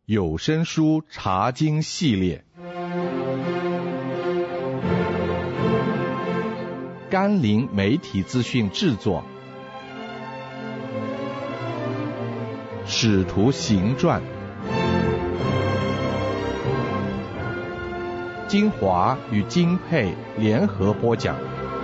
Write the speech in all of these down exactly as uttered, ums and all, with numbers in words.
有声书查经系列，甘霖媒体资讯制作，使徒行传，金华与金佩联合播讲。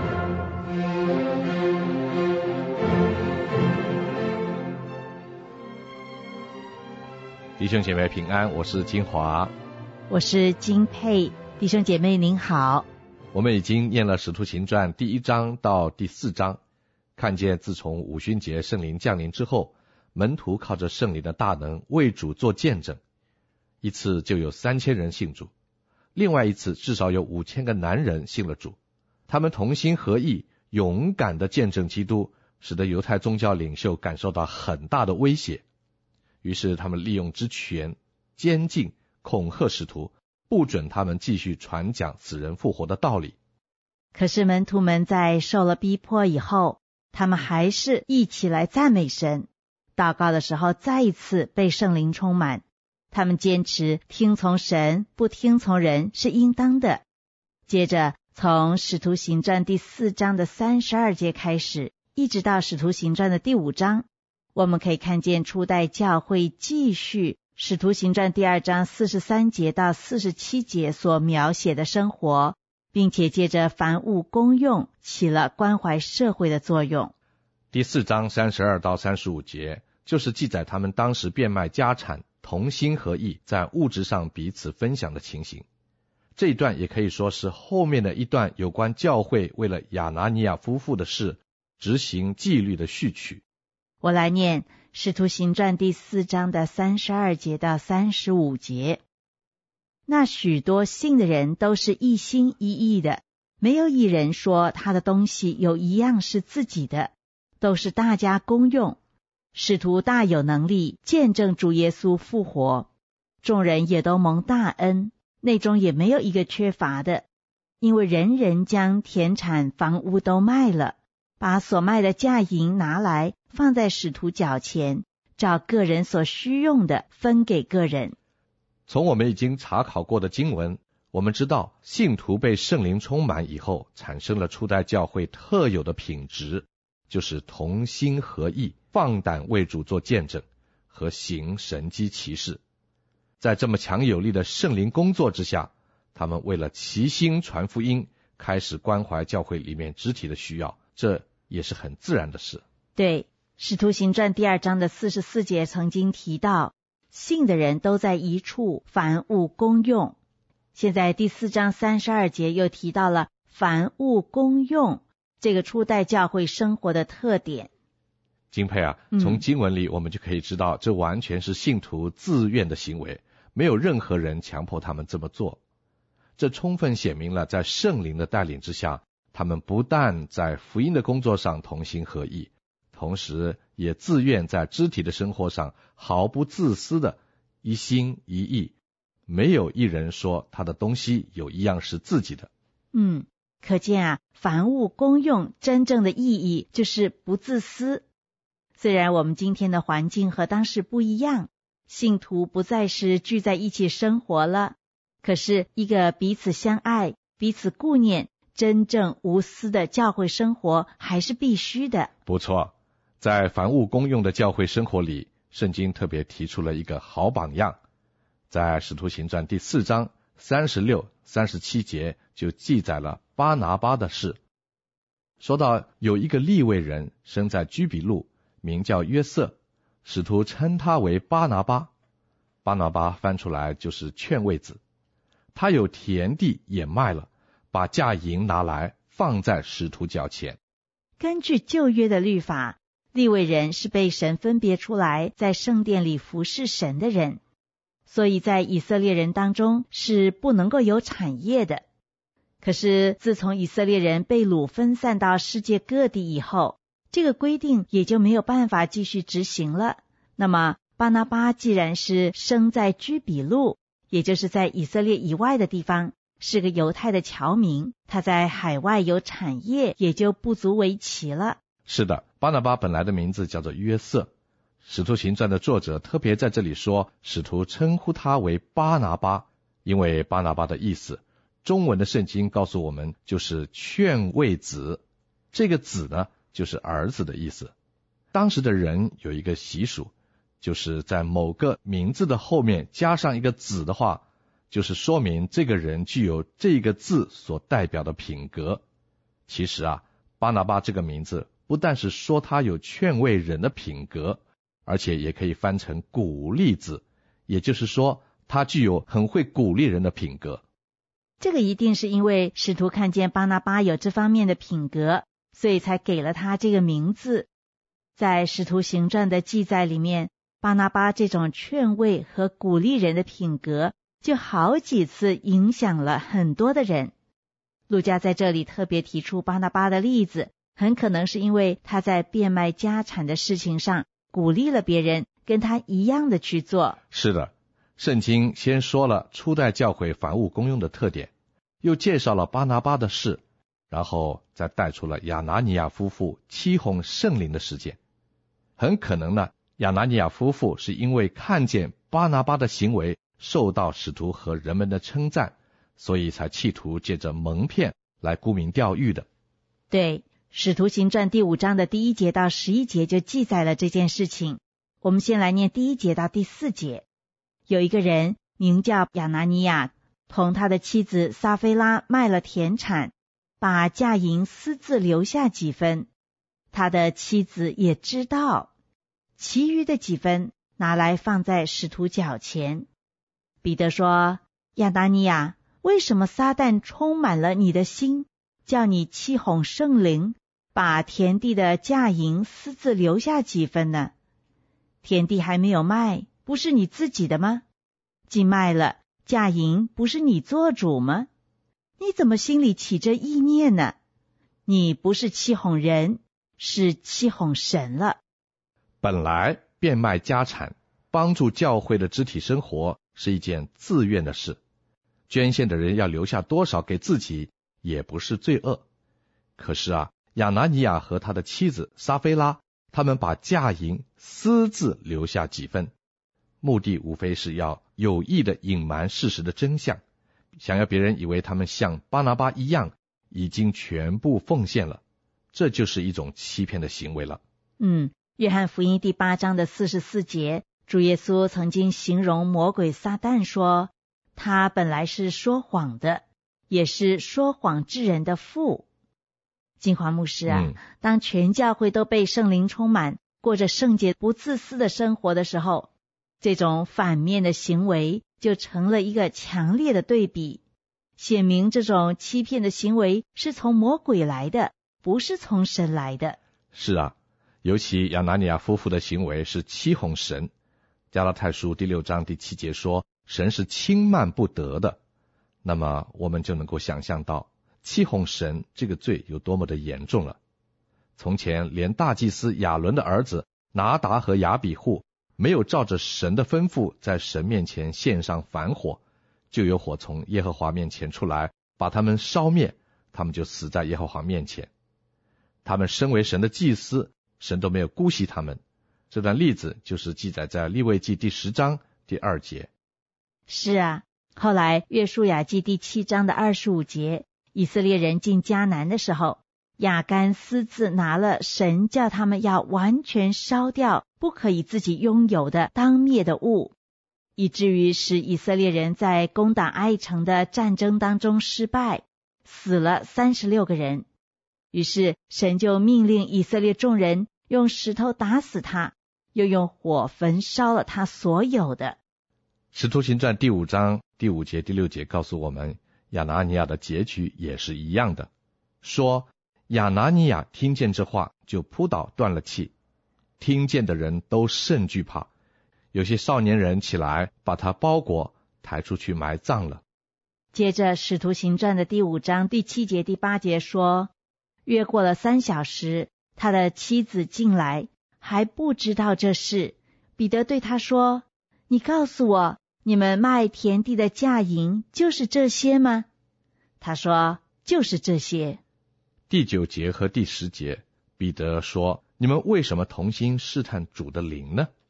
弟兄姐妹平安，我是金华， 我是金佩。弟兄姐妹您好。 我们已经念了使徒行传第一章到第四章，看见自从五旬节圣灵降临之后，门徒靠着圣灵的大能为主做见证，一次就有三千人信主，另外一次至少有五千个男人信了主。他们同心合意，勇敢地见证基督，使得犹太宗教领袖感受到很大的威胁。于是他们利用之权监禁恐吓使徒，不准他们继续传讲死人复活的道理。 可是门徒们在受了逼迫以后，他们还是一起来赞美神，祷告的时候再一次被圣灵充满。他们坚持听从神，不听从人是应当的。接着从使徒行传第四章的三十二节开始，一直到使徒行传的第五章，我们可以看见初代教会继续使徒行传第二章四十三节到四十七节所描写的生活，并且借着凡物公用起了关怀社会的作用。 第四章三十二到三十五节就是记载他们当时变卖家产，同心合意，在物质上彼此分享的情形。这一段也可以说是后面的一段有关教会为了亚拿尼亚夫妇的事执行纪律的序曲。 我来念使徒行传第四章的三十二节到三十五节。那许多信的人都是一心一意的，没有一人说他的东西有一样是自己的，都是大家公用。使徒大有能力见证主耶稣复活，众人也都蒙大恩，内中也没有一个缺乏的，因为人人将田产房屋都卖了，把所卖的价银拿来放在使徒脚前，照个人所需用的分给个人。 从我们已经查考过的经文，我们知道信徒被圣灵充满以后，产生了初代教会特有的品质，就是同心合意，放胆为主做见证和行神迹奇事。在这么强有力的圣灵工作之下，他们为了齐心传福音，开始关怀教会里面肢体的需要，这也是很自然的事。 对，使徒行传第二章的四十四节曾经提到，信的人都在一处，凡物公用。现在第四章三十二节又提到了凡物公用，这个初代教会生活的特点。 金佩啊，从经文里我们就可以知道，这完全是信徒自愿的行为，没有任何人强迫他们这么做。这充分显明了在圣灵的带领之下，他们不但在福音的工作上同心合意，同时也自愿在肢体的生活上毫不自私的一心一意，没有一人说他的东西有一样是自己的。 嗯，可见啊，凡物公用真正的意义就是不自私。虽然我们今天的环境和当时不一样，信徒不再是聚在一起生活了，可是一个彼此相爱、彼此顾念、真正无私的教会生活还是必须的。 不错，在凡物公用的教会生活里，圣经特别提出了一个好榜样。在使徒行传第四章三十六、三十七节就记载了巴拿巴的事。说到有一个利未人生在居比路，名叫约瑟，使徒称他为巴拿巴。巴拿巴翻出来就是劝慰子。他有田地也卖了，把价银拿来放在使徒脚前。 根据旧约的律法，利未人是被神分别出来在圣殿里服侍神的人，所以在以色列人当中是不能够有产业的。可是自从以色列人被掳分散到世界各地以后，这个规定也就没有办法继续执行了。那么巴拿巴既然是生在居比路，也就是在以色列以外的地方，是个犹太的侨民，他在海外有产业也就不足为奇了。 是的，巴拿巴本来的名字叫做约瑟， 使徒行传的作者特别在这里说，使徒称呼他为巴拿巴，因为巴拿巴的意思，中文的圣经告诉我们就是劝慰子，这个子呢，就是儿子的意思。当时的人有一个习俗，就是在某个名字的后面加上一个子的话，就是说明这个人具有这个字所代表的品格。其实啊，巴拿巴这个名字不但是说他有劝慰人的品格，而且也可以翻成鼓励子，也就是说他具有很会鼓励人的品格。 这个一定是因为使徒看见巴拿巴有这方面的品格，所以才给了他这个名字。在使徒行传的记载里面，巴拿巴这种劝慰和鼓励人的品格就好几次影响了很多的人。路加在这里特别提出巴拿巴的例子，很可能是因为他在变卖家产的事情上鼓励了别人跟他一样的去做。 是的，圣经先说了初代教会凡物公用的特点，又介绍了巴拿巴的事，然后再带出了亚拿尼亚夫妇欺哄圣灵的事件。很可能呢，亚拿尼亚夫妇是因为看见巴拿巴的行为受到使徒和人们的称赞，所以才企图借着蒙骗来沽名钓誉的。 对，使徒行传第五章的第一节到十一节就记载了这件事情。我们先来念第一节到第四节。有一个人名叫亚拿尼亚，同他的妻子撒非拉卖了田产，把价银私自留下几分，他的妻子也知道，其余的几分拿来放在使徒脚前。彼得说，亚拿尼亚，为什么撒旦充满了你的心，叫你欺哄圣灵，把田地的价银私自留下几分呢？田地还没有卖，不是你自己的吗？既卖了，价银不是你做主吗？你怎么心里起这意念呢？你不是欺哄人，是欺哄神了。 本来变卖家产，帮助教会的肢体生活是一件自愿的事，捐献的人要留下多少给自己，也不是罪恶。可是啊，亚拿尼亚和他的妻子撒非拉，他们把价银私自留下几分，目的无非是要有意的隐瞒事实的真相，想要别人以为他们像巴拿巴一样已经全部奉献了，这就是一种欺骗的行为了。 嗯，约翰福音第八章的四十四节，主耶稣曾经形容魔鬼撒旦说，他本来是说谎的，也是说谎之人的父。金华牧师啊、嗯，当全教会都被圣灵充满，过着圣洁不自私的生活的时候，这种反面的行为就成了一个强烈的对比，显明这种欺骗的行为是从魔鬼来的，不是从神来的。 是啊，尤其亚拿尼亚夫妇的行为是欺哄神。加拉太书第六章第七节说，神是轻慢不得的。那么我们就能够想象到欺哄神这个罪有多么的严重了。从前连大祭司亚伦的儿子拿达和亚比户没有照着神的吩咐在神面前献上燔火，就有火从耶和华面前出来，把他们烧灭，他们就死在耶和华面前。他们身为神的祭司，神都没有姑息他们。这段例子就是记载在利未记第十章第二节。 是啊，后来约书亚记第七章的二十五节，以色列人进迦南的时候，亚干私自拿了神叫他们要完全烧掉不可以自己拥有的当灭的物，以至于使以色列人在攻打ai城的战争当中失败，死了三十六个人。于是神就命令以色列众人用石头打死他，又用火焚烧了他所有的。 使徒行传第五章第五节第六节告诉我们，亚拿尼亚的结局也是一样的，说亚拿尼亚听见这话就扑倒断了气，听见的人都甚惧怕，有些少年人起来把他包裹抬出去埋葬了。 接着使徒行传的第五章第七节第八节说，约过了三小时，他的妻子进来，还不知道这事。彼得对他说，你告诉我，你们卖田地的价银就是这些吗？他说，就是这些。 第九节和第十节，彼得说，你们为什么同心试探主的灵呢？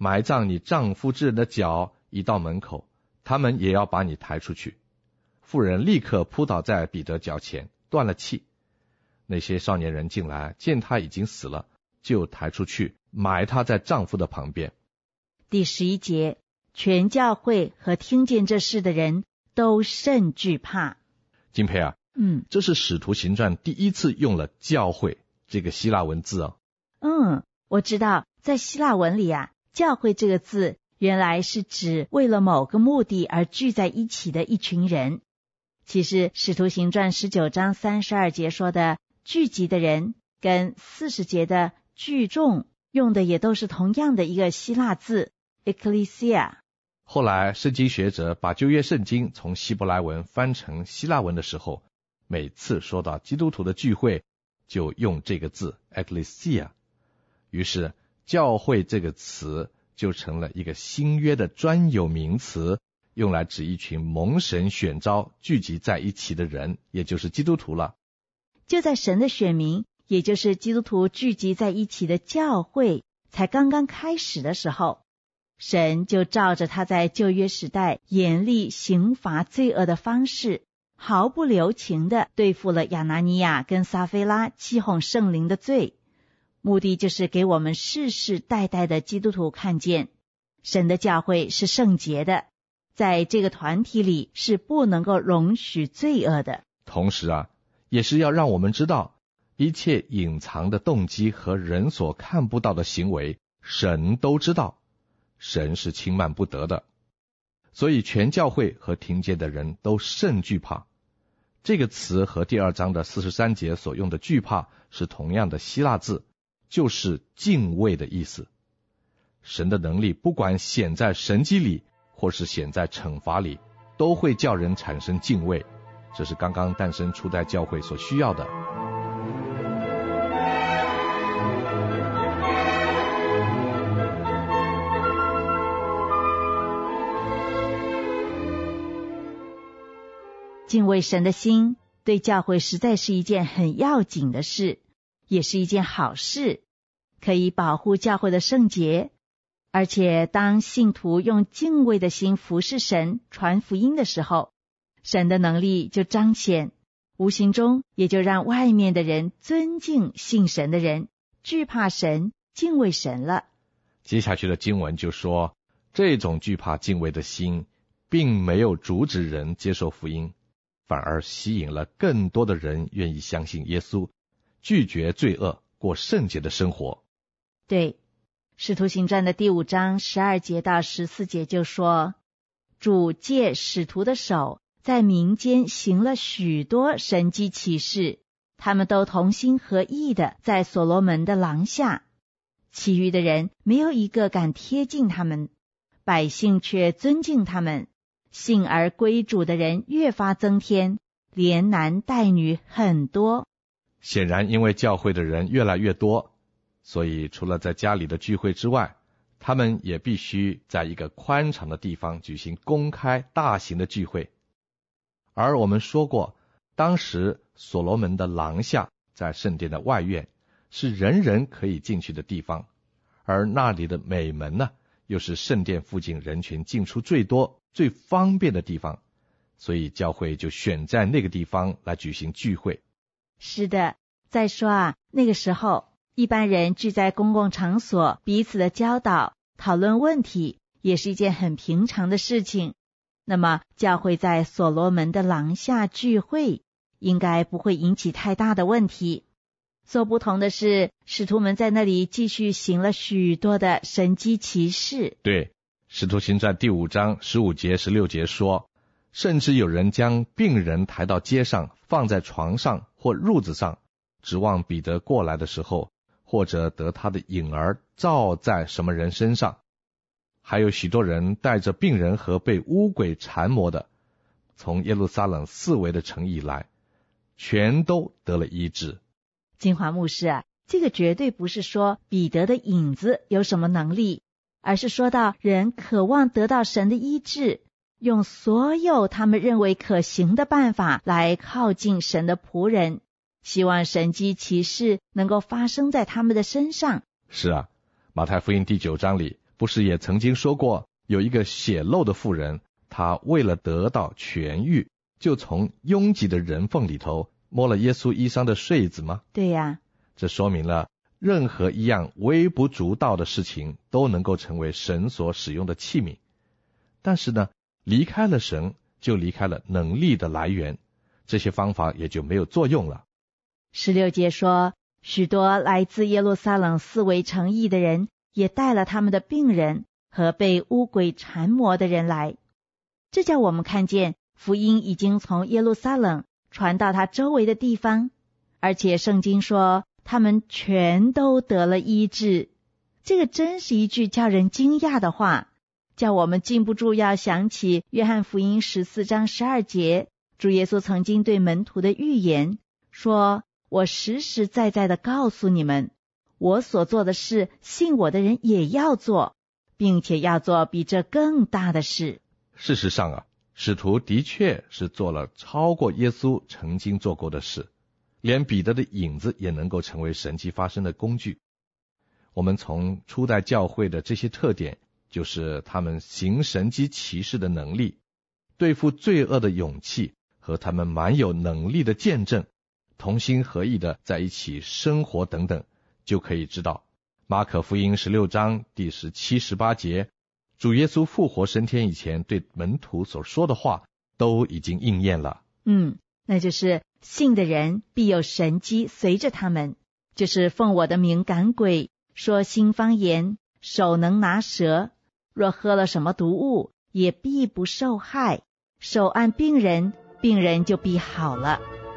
埋葬你丈夫之人的脚已到门口，他们也要把你抬出去。妇人立刻扑倒在彼得脚前，断了气。那些少年人进来，见他已经死了，就抬出去，埋他在丈夫的旁边。 第十一节，全教会和听见这事的人都甚惧怕。 金培啊， 嗯， 这是使徒行传第一次用了教会这个希腊文字哦。 嗯，我知道，在希腊文里啊，教会这个字原来是指为了某个目的而聚在一起的一群人。其实使徒行传十九章三十二节说的聚集的人，跟四十节的聚众用的也都是同样的一个希腊字 Ekklesia。 后来圣经学者把旧约圣经从希伯来文翻成希腊文的时候，每次说到基督徒的聚会就用这个字 Ekklesia， 于是教会这个词就成了一个新约的专有名词，用来指一群蒙神选召聚集在一起的人，也就是基督徒了。 就在神的选民，也就是基督徒聚集在一起的教会才刚刚开始的时候，神就照着他在旧约时代严厉刑罚罪恶的方式，毫不留情地对付了亚拿尼亚跟撒非拉欺哄圣灵的罪，目的就是给我们世世代代的基督徒看见，神的教会是圣洁的，在这个团体里是不能够容许罪恶的。 同时啊，也是要让我们知道，一切隐藏的动机和人所看不到的行为，神都知道，神是轻慢不得的。所以全教会和听见的人都甚惧怕。这个词和第二章的四十三节所用的惧怕是同样的希腊字，就是敬畏的意思。神的能力不管显在神迹里，或是显在惩罚里，都会叫人产生敬畏。这是刚刚诞生初代教会所需要的。 敬畏神的心对教会实在是一件很要紧的事，也是一件好事，可以保护教会的圣洁。而且当信徒用敬畏的心服侍神传福音的时候，神的能力就彰显，无形中也就让外面的人尊敬信神的人，惧怕神，敬畏神了。 接下去的经文就说，这种惧怕敬畏的心并没有阻止人接受福音，反而吸引了更多的人愿意相信耶稣，拒绝罪恶，过圣洁的生活。 对，使徒行传的第五章十二节到十四节就说，主借使徒的手在民间行了许多神迹奇事，他们都同心合意的在所罗门的廊下，其余的人没有一个敢贴近他们，百姓却尊敬他们，信而归主的人越发增添，连男带女很多。 显然因为教会的人越来越多，所以除了在家里的聚会之外，他们也必须在一个宽敞的地方举行公开大型的聚会。而我们说过，当时所罗门的廊下在圣殿的外院，是人人可以进去的地方，而那里的美门呢，又是圣殿附近人群进出最多最方便的地方，所以教会就选在那个地方来举行聚会。 是的，再说啊，那个时候一般人聚在公共场所，彼此的教导讨论问题也是一件很平常的事情。那么教会在所罗门的廊下聚会，应该不会引起太大的问题。所不同的是，使徒们在那里继续行了许多的神迹奇事。 对，使徒行传第五章十五节十六节说，甚至有人将病人抬到街上，放在床上或褥子上，指望彼得过来的时候，或者得他的影儿照在什么人身上。还有许多人带着病人和被污鬼缠磨的，从耶路撒冷四围的城邑来，全都得了医治。 金华牧师啊，这个绝对不是说彼得的影子有什么能力，而是说到人渴望得到神的医治，用所有他们认为可行的办法来靠近神的仆人，希望神迹奇事能够发生在他们的身上。 是啊，马太福音第九章里不是也曾经说过，有一个血漏的妇人，她为了得到痊愈，就从拥挤的人缝里头摸了耶稣衣裳的穗子吗？ 对呀， 这说明了任何一样微不足道的事情都能够成为神所使用的器皿。但是呢，离开了神，就离开了能力的来源，这些方法也就没有作用了。 十六节说，许多来自耶路撒冷四围城邑的人，也带了他们的病人和被污鬼缠磨的人来。这叫我们看见福音已经从耶路撒冷传到他周围的地方，而且圣经说他们全都得了医治。这个真是一句叫人惊讶的话，叫我们禁不住要想起约翰福音十四章十二节，主耶稣曾经对门徒的预言说，我实实在在的告诉你们，我所做的事，信我的人也要做，并且要做比这更大的事。 事实上啊，使徒的确是做了超过耶稣曾经做过的事，连彼得的影子也能够成为神迹发生的工具。我们从初代教会的这些特点，就是他们行神迹奇事的能力，对付罪恶的勇气和他们蛮有能力的见证，同心合意的在一起生活等等，就可以知道马可福音十六章第十七、十八节，主耶稣复活升天以前对门徒所说的话都已经应验了。 嗯，那就是信的人必有神迹随着他们，就是奉我的名赶鬼，说新方言，手能拿蛇，若喝了什么毒物，也必不受害，手按病人，病人就必好了。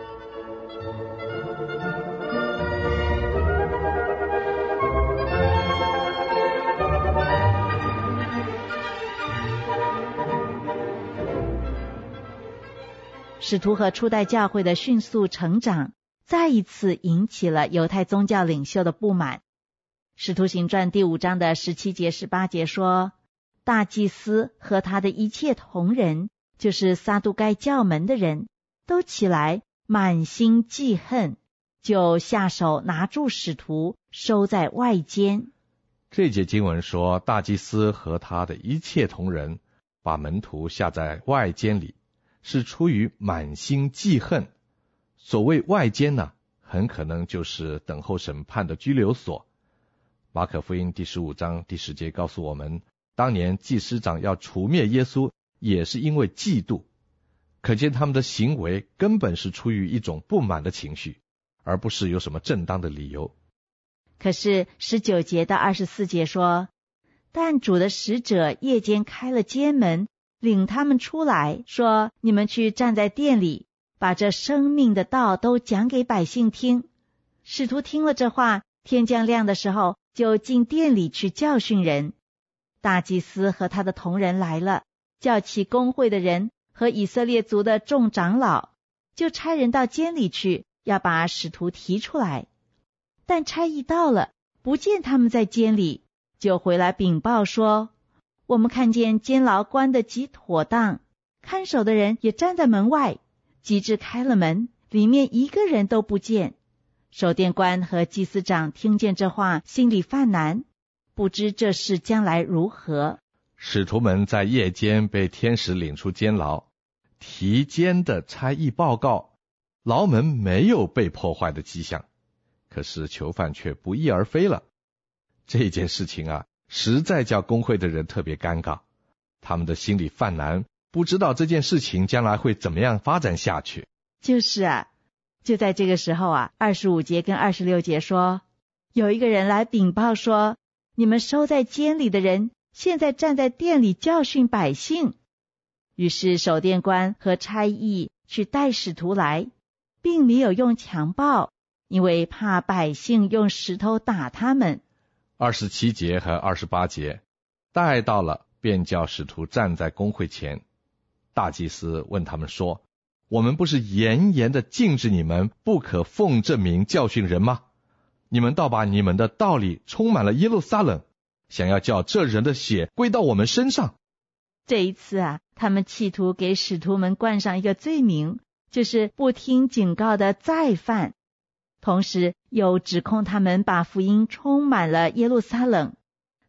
使徒和初代教会的迅速成长，再一次引起了犹太宗教领袖的不满。使徒行传第五章的十七节、十八节说，大祭司和他的一切同人，就是撒都该教门的人，都起来满心记恨，就下手拿住使徒，收在外间。 这节经文说，大祭司和他的一切同人把门徒下在外监里，是出于满心记恨。所谓外监呢，很可能就是等候审判的拘留所。马可福音第十五章第十节告诉我们，当年祭司长要除灭耶稣，也是因为嫉妒。可见他们的行为根本是出于一种不满的情绪，而不是有什么正当的理由。 可是十九节到二十四节说，但主的使者夜间开了监门，领他们出来，说，你们去站在殿里，把这生命的道都讲给百姓听。使徒听了这话，天将亮的时候，就进殿里去教训人。大祭司和他的同人来了，叫起公会的人和以色列族的众长老，就差人到监里去，要把使徒提出来。但差役到了，不见他们在监里，就回来禀报说，我们看见监牢关得极妥当，看守的人也站在门外，及至开了门，里面一个人都不见。守殿官和祭司长听见这话，心里犯难，不知这事将来如何。 使徒们在夜间被天使领出监牢，提监的差役报告，牢门没有被破坏的迹象，可是囚犯却不翼而飞了。这件事情啊，实在叫公会的人特别尴尬，他们的心里犯难，不知道这件事情将来会怎么样发展下去。 就是啊，就在这个时候啊，二十五节跟二十六节说，有一个人来禀报说，你们收在监里的人，现在站在殿里教训百姓。于是守殿官和差役去带使徒来，并没有用强暴，因为怕百姓用石头打他们。 二十七节和二十八节，带到了，便叫使徒站在公会前。大祭司问他们说，我们不是严严的禁止你们不可奉这名教训人吗？你们倒把你们的道理充满了耶路撒冷，想要叫这人的血归到我们身上。 这一次啊，他们企图给使徒们冠上一个罪名，就是不听警告的再犯，同时又指控他们把福音充满了耶路撒冷，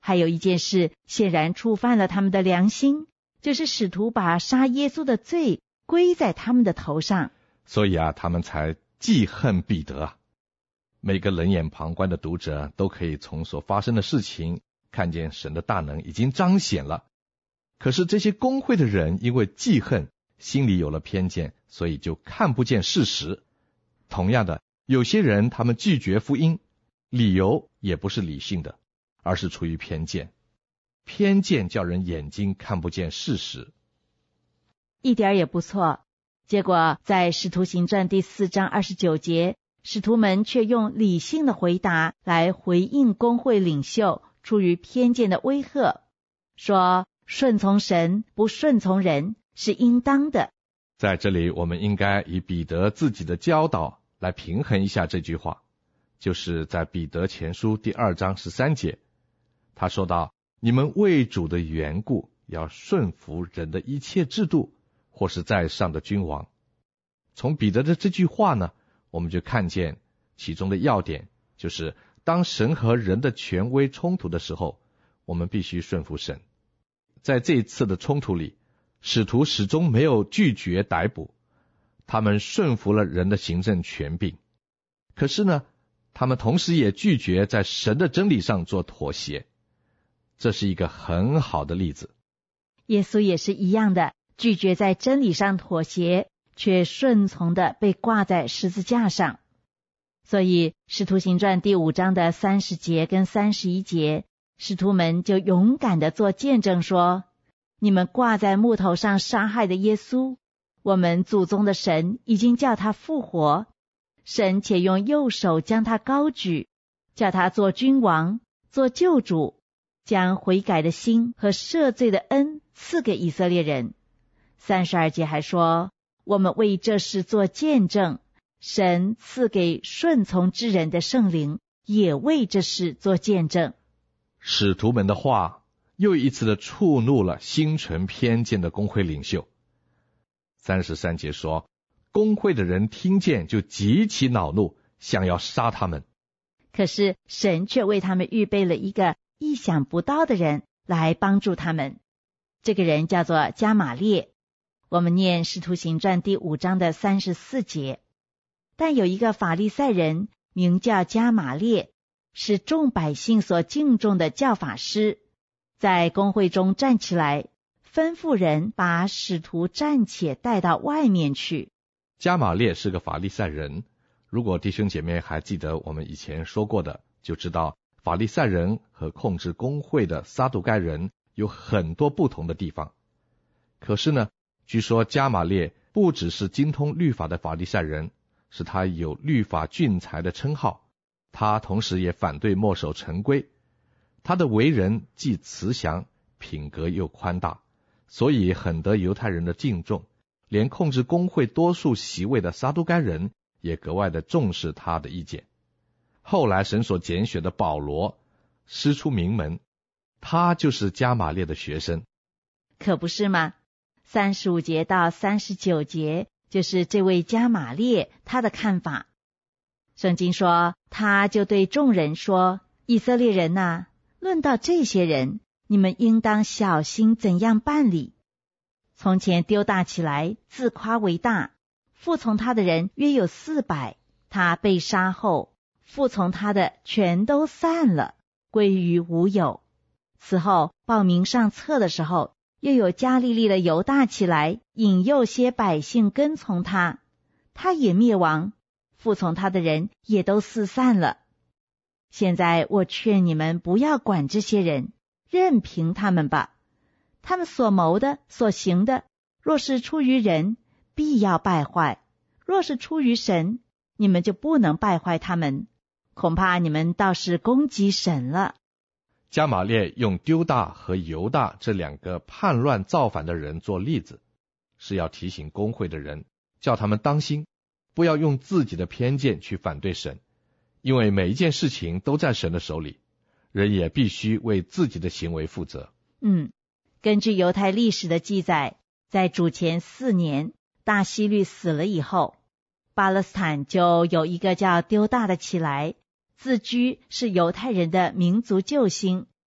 还有一件事显然触犯了他们的良心，就是使徒把杀耶稣的罪归在他们的头上。 所以啊，他们才记恨彼得啊。每个冷眼旁观的读者都可以从所发生的事情看见神的大能已经彰显了。可是这些公会的人因为记恨，心里有了偏见，所以就看不见事实。同样的，有些人他们拒绝福音，理由也不是理性的，而是出于偏见。偏见叫人眼睛看不见事实。 一点也不错。结果在使徒行传第四章二十九节，使徒们却用理性的回答来回应公会领袖出于偏见的威吓，说顺从神不顺从人是应当的。 在这里我们应该以彼得自己的教导来平衡一下这句话，就是在彼得前书第二章十三节，他说到，你们为主的缘故要顺服人的一切制度，或是在上的君王。从彼得的这句话呢，我们就看见其中的要点，就是当神和人的权威冲突的时候，我们必须顺服神。在这一次的冲突里，使徒始终没有拒绝逮捕，他们顺服了人的行政权柄。可是呢，他们同时也拒绝在神的真理上做妥协。这是一个很好的例子。 耶稣也是一样的，拒绝在真理上妥协，却顺从的被挂在十字架上。所以使徒行传第五章的三十节跟三十一节，使徒们就勇敢的做见证说，你们挂在木头上杀害的耶稣，我们祖宗的神已经叫他复活，神且用右手将他高举，叫他做君王，做救主，将悔改的心和赦罪的恩赐给以色列人。三十二节还说，我们为这事做见证，神赐给顺从之人的圣灵也为这事做见证。 使徒们的话又一次的触怒了心存偏见的公会领袖。三十三节说，公会的人听见就极其恼怒，想要杀他们。 可是神却为他们预备了一个意想不到的人来帮助他们，这个人叫做迦玛列。我们念使徒行传第五章的三十四节，但有一个法利赛人名叫迦玛列，是众百姓所敬重的教法师，在公会中站起来，吩咐人把使徒暂且带到外面去。 迦玛列是个法利赛人，如果弟兄姐妹还记得我们以前说过的，就知道法利赛人和控制公会的撒都该人有很多不同的地方。可是呢，据说迦玛列不只是精通律法的法利赛人，是他有律法俊才的称号，他同时也反对墨守成规。他的为人既慈祥，品格又宽大，所以很得犹太人的敬重，连控制公会多数席位的撒都该人也格外的重视他的意见。后来神所拣选的保罗师出名门，他就是迦玛列的学生。 可不是吗？三十五节到三十九节就是这位迦玛列他的看法。圣经说，他就对众人说，以色列人啊，论到这些人，你们应当小心怎样办理。从前丢大起来，自夸为大，服从他的人约有四百，他被杀后，服从他的全都散了，归于无有。此后报名上册的时候，又有加利利的犹大起来，引诱些百姓跟从他，他也灭亡，服从他的人也都四散了。现在我劝你们不要管这些人，任凭他们吧。他们所谋的所行的，若是出于人，必要败坏；若是出于神，你们就不能败坏他们，恐怕你们倒是攻击神了。 迦玛列用丢大和犹大这两个叛乱造反的人做例子，是要提醒公会的人，叫他们当心，不要用自己的偏见去反对神，因为每一件事情都在神的手里，人也必须为自己的行为负责。 嗯，根据犹太历史的记载，在主前四年，大希律死了以后，巴勒斯坦就有一个叫丢大的起来，自居是犹太人的民族救星，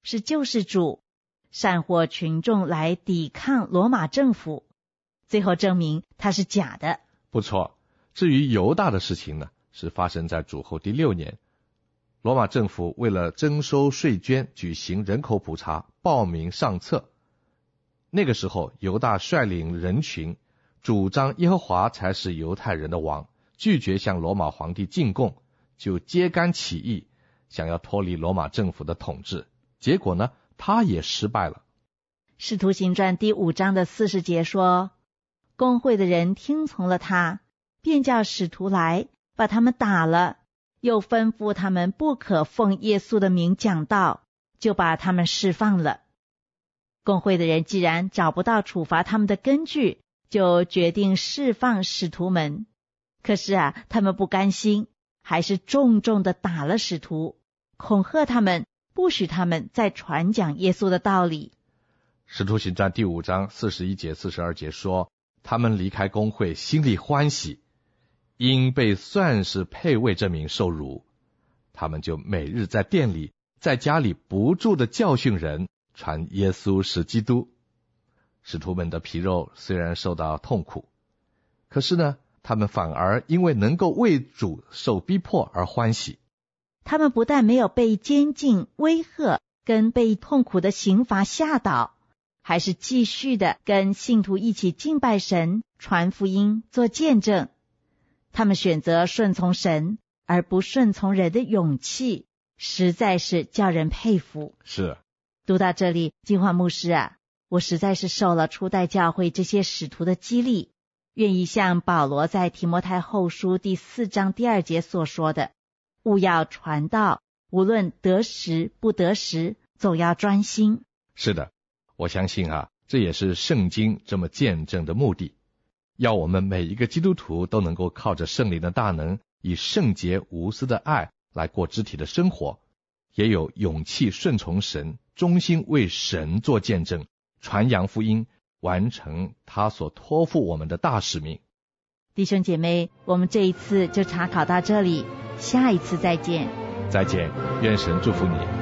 是救世主，煽惑群众来抵抗罗马政府，最后证明他是假的。 不错，至于犹大的事情呢，是发生在主后第六年。罗马政府为了征收税捐，举行人口普查，报名上册。那个时候，犹大率领人群，主张耶和华才是犹太人的王，拒绝向罗马皇帝进贡，就揭竿起义，想要脱离罗马政府的统治。结果呢，他也失败了。 使徒行传第五章的四十节说，公会的人听从了他，便叫使徒来，把他们打了，又吩咐他们不可奉耶稣的名讲道，就把他们释放了。公会的人既然找不到处罚他们的根据，就决定释放使徒们。可是啊，他们不甘心，还是重重的打了使徒，恐吓他们，不许他们再传讲耶稣的道理。 使徒行传第五章四十一节四十二节说，他们离开公会，心里欢喜，因被算是配为这名受辱。他们就每日在店里，在家里不住的教训人，传耶稣是基督。使徒们的皮肉虽然受到痛苦，可是呢，他们反而因为能够为主受逼迫而欢喜。 他们不但没有被监禁、威吓跟被痛苦的刑罚吓倒，还是继续的跟信徒一起敬拜神、传福音、做见证。他们选择顺从神，而不顺从人的勇气，实在是叫人佩服。 是。 读到这里，金华牧师啊，我实在是受了初代教会这些使徒的激励，愿意像保罗在提摩太后书第四章第二节所说的，务要传道，无论得时不得时，总要专心。 是的，我相信啊，这也是圣经这么见证的目的，要我们每一个基督徒都能够靠着圣灵的大能，以圣洁无私的爱来过肢体的生活，也有勇气顺从神，忠心为神做见证，传扬福音，完成他所托付我们的大使命。 弟兄姐妹，我们这一次就查考到这里，下一次再见。 再见，愿神祝福你。